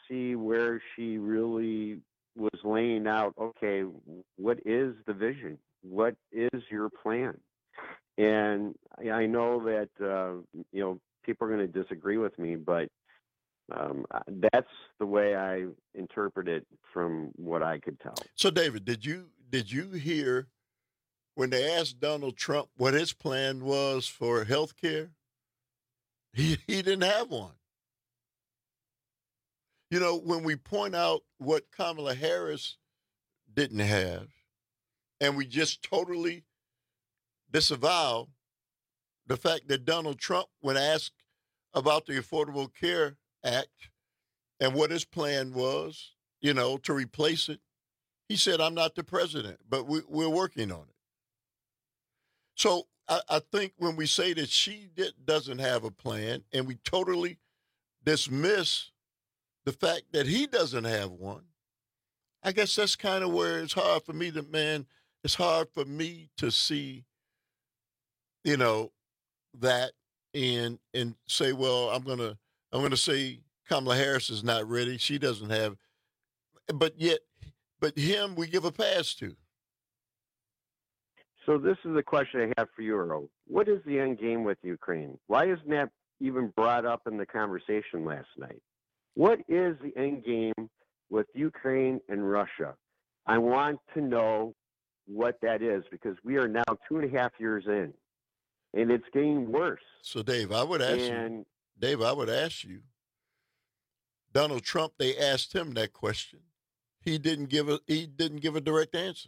Speaker 20: see where she really was laying out, okay, what is the vision? What is your plan? And I know that, uh, you know, people are going to disagree with me, but um, that's the way I interpret it from what I could tell.
Speaker 16: So, David, did you did you hear when they asked Donald Trump what his plan was for health care? He, he didn't have one. You know, when we point out what Kamala Harris didn't have, and we just totally disavow the fact that Donald Trump, when asked about the Affordable Care Act and what his plan was, you know, to replace it, he said, I'm not the president, but we, we're working on it. So I, I think when we say that she did, doesn't have a plan and we totally dismiss the fact that he doesn't have one, I guess that's kind of where it's hard for me to, man, it's hard for me to see, you know, that and and say, well, I'm gonna I'm gonna say Kamala Harris is not ready. She doesn't have, but yet, but him we give a pass to.
Speaker 20: So this is the question I have for you, Earl. What is the end game with Ukraine? Why isn't that even brought up in the conversation last night? What is the end game with Ukraine and Russia? I want to know what that is because we are now two and a half years in, and it's getting worse.
Speaker 16: So, Dave, I would ask and, you, Dave, I would ask you, Donald Trump, they asked him that question. He didn't give a he didn't give a direct answer.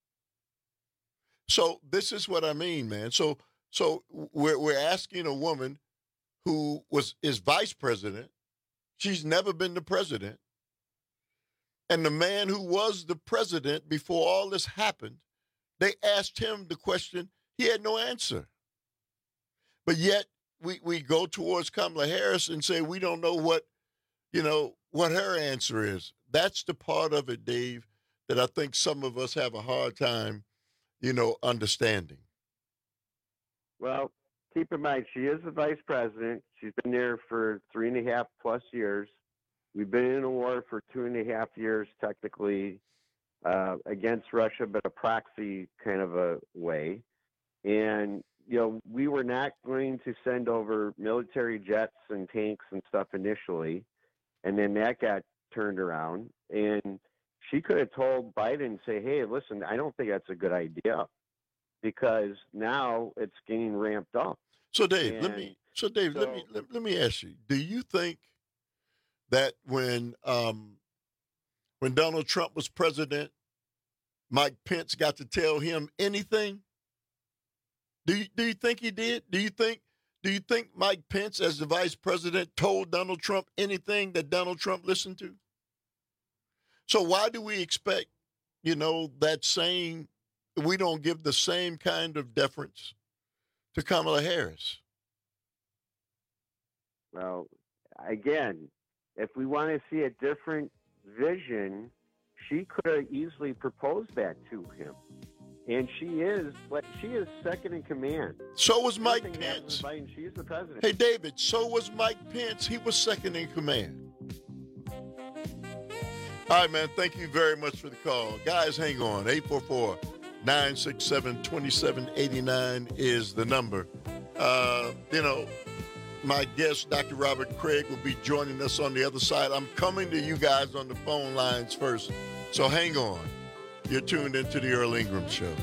Speaker 16: So this is what I mean, man. So so we're we're asking a woman who was is vice president. She's never been the president. And the man who was the president before all this happened, they asked him the question. He had no answer. But yet we, we go towards Kamala Harris and say we don't know what, you know, what her answer is. That's the part of it, Dave, that I think some of us have a hard time, you know, understanding.
Speaker 20: Well, keep in mind, she is the vice president. She's been there for three and a half plus years. We've been in a war for two and a half years, technically, uh, against Russia, but a proxy kind of a way. And, you know, we were not going to send over military jets and tanks and stuff initially. And then that got turned around. And she could have told Biden, say, hey, listen, I don't think that's a good idea because now it's getting ramped up.
Speaker 16: So, Dave,
Speaker 20: and
Speaker 16: let me, so Dave,
Speaker 20: so,
Speaker 16: let me, let, let me ask you, do you think that when um, when Donald Trump was president, Mike Pence got to tell him anything? Do you, do you think he did? Do you think do you think Mike Pence, as the vice president, told Donald Trump anything that Donald Trump listened to? So why do we expect, you know, that same, we don't give the same kind of deference to Kamala Harris?
Speaker 20: Well, again, if we want to see a different vision, she could have easily proposed that to him. And she is, but she is second in command.
Speaker 16: So was Mike Pence.
Speaker 20: Biden, she's the president.
Speaker 16: Hey, David, so was Mike Pence. He was second in command. All right, man, thank you very much for the call. Guys, hang on. eight four four, nine six seven, two seven eight nine is the number. Uh, you know, my guest, Doctor Robert Craig, will be joining us on the other side. I'm coming to you guys on the phone lines first, so hang on. You're tuned into the Earl Ingram Show.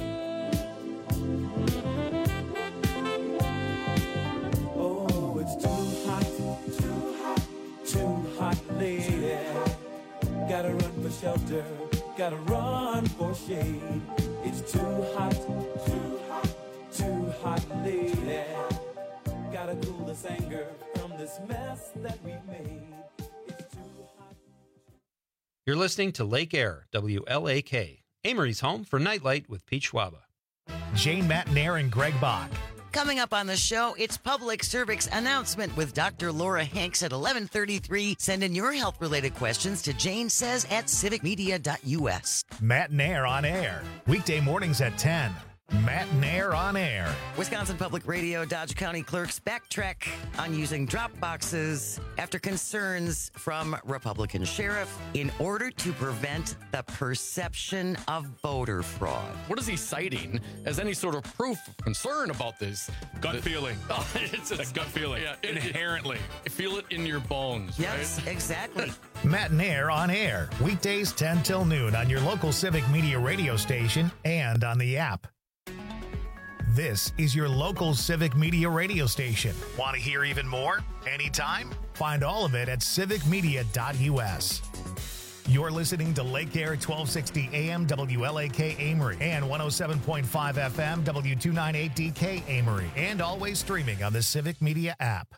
Speaker 18: Oh, it's too hot, too hot, too hot, lady. Gotta run for shelter, gotta run for shade. It's too hot, too hot, too hot, lady. Gotta cool this anger from this mess that we made. It's too hot.
Speaker 15: You're listening to Lake Air, W L A K, Amory's home for Nightlight with Pete Schwaba.
Speaker 1: Jane Matnair and Greg Bach.
Speaker 11: Coming up on the show, it's Public Service Announcement with Doctor Laura Hanks at eleven thirty-three. Send in your health-related questions to Jane Says at civic media dot U S.
Speaker 1: Matnair on air. Weekday mornings at ten Matt Nair on air.
Speaker 11: Wisconsin Public Radio Dodge County clerks backtrack on using drop boxes after concerns from Republican sheriff in order to prevent the perception of voter fraud.
Speaker 12: What is he citing as any sort of proof of concern about this?
Speaker 2: Gut
Speaker 12: The-
Speaker 2: feeling.
Speaker 12: Oh, it's
Speaker 2: That gut feeling.
Speaker 12: Yeah, it-
Speaker 2: Inherently.
Speaker 12: You feel it in your bones,
Speaker 11: Yes,
Speaker 12: right?
Speaker 11: exactly.
Speaker 1: Matt Nair on air. Weekdays ten till noon on your local Civic Media radio station and on the app. This is your local Civic Media radio station. Want to hear even more? Anytime? Find all of it at civic media dot u s. You're listening to Lake Air twelve sixty A M W L A K Amory and one oh seven point five F M W two ninety-eight D K Amory, and always streaming on the Civic Media app.